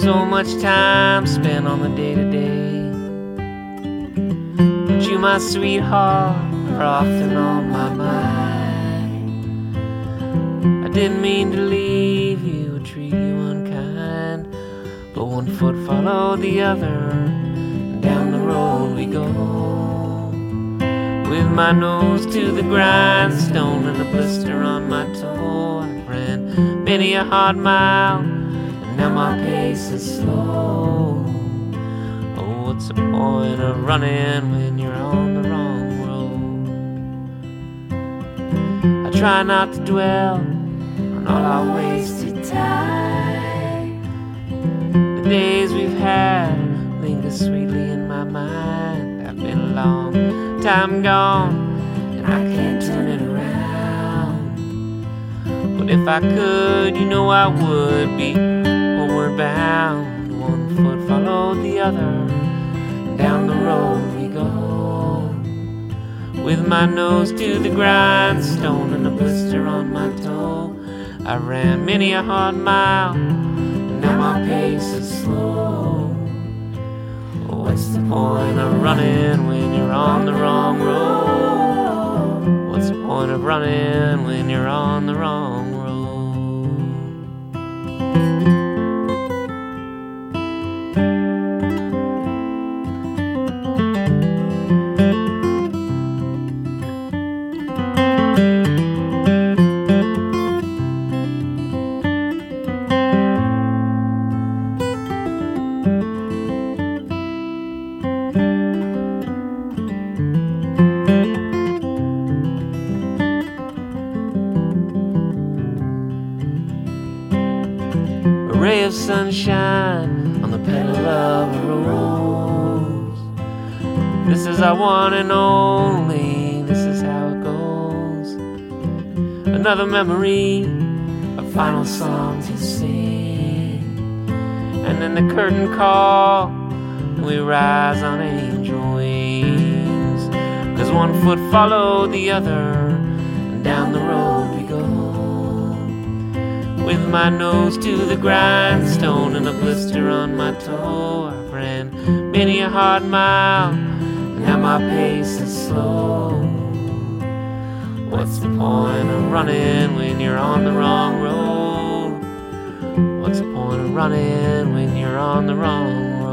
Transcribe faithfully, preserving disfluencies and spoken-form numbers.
So much time spent on the day-to-day, but you, my sweetheart, are often on my mind. I didn't mean to leave you or treat you unkind, but one foot followed the other, and down the road we go. With my nose to the grindstone and a blister on my toe, I ran many a hard mile, and now my pace is slow. Oh, what's the point of running when you're on the wrong road? I try not to dwell on all our wasted time. The days we've had linger sweetly in my mind. I've been a long time gone, and I can't turn it around. But if I could, you know I would be homeward bound. One foot followed the other, and down the road we go. With my nose to the grindstone and a blister on my toe, I ran many a hard mile, and now my pace is slow. What's the point of running when you're on the wrong road? What's the point of running when you're on the wrong road? A ray of sunshine on the petal of a rose. This is our one and only, this is how it goes. Another memory, a final song to sing, and then the curtain call, and we rise on angel wings. 'Cause one foot followed the other, and down the road we go. With my nose to the grindstone and a blister on my toe, I ran many a hard mile, and now my pace is slow. What's the point of running when you're on the wrong road? What's the point of running when you're on the wrong road?